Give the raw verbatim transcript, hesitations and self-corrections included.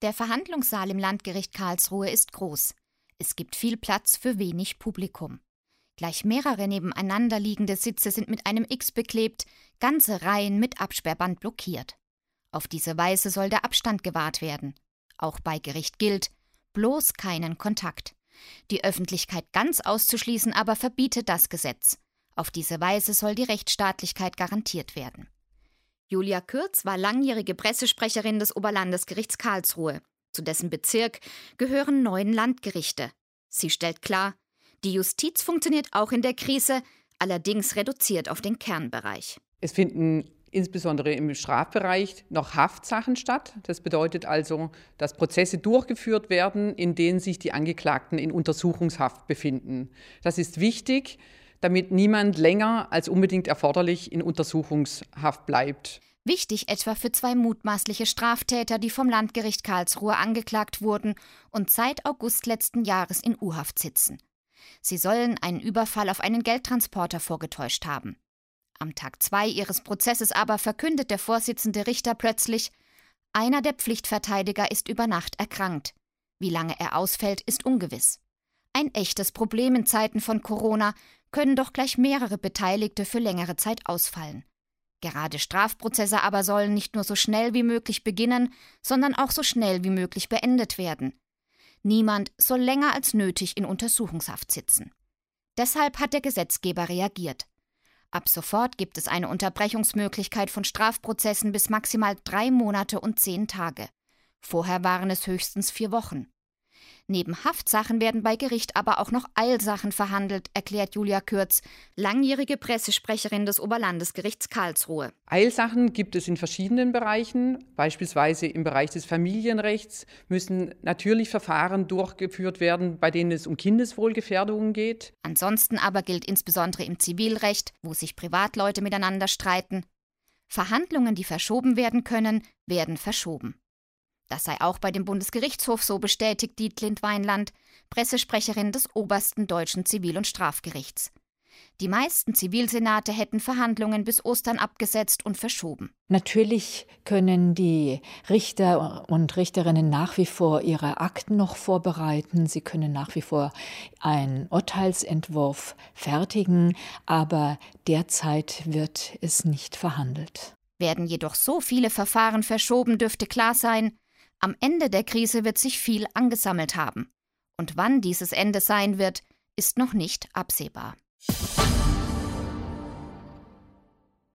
Der Verhandlungssaal im Landgericht Karlsruhe ist groß. Es gibt viel Platz für wenig Publikum. Gleich mehrere nebeneinander liegende Sitze sind mit einem X beklebt, ganze Reihen mit Absperrband blockiert. Auf diese Weise soll der Abstand gewahrt werden. Auch bei Gericht gilt, bloß keinen Kontakt. Die Öffentlichkeit ganz auszuschließen aber verbietet das Gesetz. Auf diese Weise soll die Rechtsstaatlichkeit garantiert werden. Julia Kürz war langjährige Pressesprecherin des Oberlandesgerichts Karlsruhe. Zu dessen Bezirk gehören neun Landgerichte. Sie stellt klar, die Justiz funktioniert auch in der Krise, allerdings reduziert auf den Kernbereich. Es finden insbesondere im Strafbereich noch Haftsachen statt. Das bedeutet also, dass Prozesse durchgeführt werden, in denen sich die Angeklagten in Untersuchungshaft befinden. Das ist wichtig, damit niemand länger als unbedingt erforderlich in Untersuchungshaft bleibt. Wichtig etwa für zwei mutmaßliche Straftäter, die vom Landgericht Karlsruhe angeklagt wurden und seit August letzten Jahres in U-Haft sitzen. Sie sollen einen Überfall auf einen Geldtransporter vorgetäuscht haben. Am Tag zwei ihres Prozesses aber verkündet der Vorsitzende Richter plötzlich, einer der Pflichtverteidiger ist über Nacht erkrankt. Wie lange er ausfällt, ist ungewiss. Ein echtes Problem in Zeiten von Corona, können doch gleich mehrere Beteiligte für längere Zeit ausfallen. Gerade Strafprozesse aber sollen nicht nur so schnell wie möglich beginnen, sondern auch so schnell wie möglich beendet werden. Niemand soll länger als nötig in Untersuchungshaft sitzen. Deshalb hat der Gesetzgeber reagiert. Ab sofort gibt es eine Unterbrechungsmöglichkeit von Strafprozessen bis maximal drei Monate und zehn Tage. Vorher waren es höchstens vier Wochen. Neben Haftsachen werden bei Gericht aber auch noch Eilsachen verhandelt, erklärt Julia Kürz, langjährige Pressesprecherin des Oberlandesgerichts Karlsruhe. Eilsachen gibt es in verschiedenen Bereichen. Beispielsweise im Bereich des Familienrechts müssen natürlich Verfahren durchgeführt werden, bei denen es um Kindeswohlgefährdungen geht. Ansonsten aber gilt insbesondere im Zivilrecht, wo sich Privatleute miteinander streiten, Verhandlungen, die verschoben werden können, werden verschoben. Das sei auch bei dem Bundesgerichtshof so, bestätigt Dietlind Weinland, Pressesprecherin des obersten deutschen Zivil- und Strafgerichts. Die meisten Zivilsenate hätten Verhandlungen bis Ostern abgesetzt und verschoben. Natürlich können die Richter und Richterinnen nach wie vor ihre Akten noch vorbereiten. Sie können nach wie vor einen Urteilsentwurf fertigen, aber derzeit wird es nicht verhandelt. Werden jedoch so viele Verfahren verschoben, dürfte klar sein, am Ende der Krise wird sich viel angesammelt haben. Und wann dieses Ende sein wird, ist noch nicht absehbar.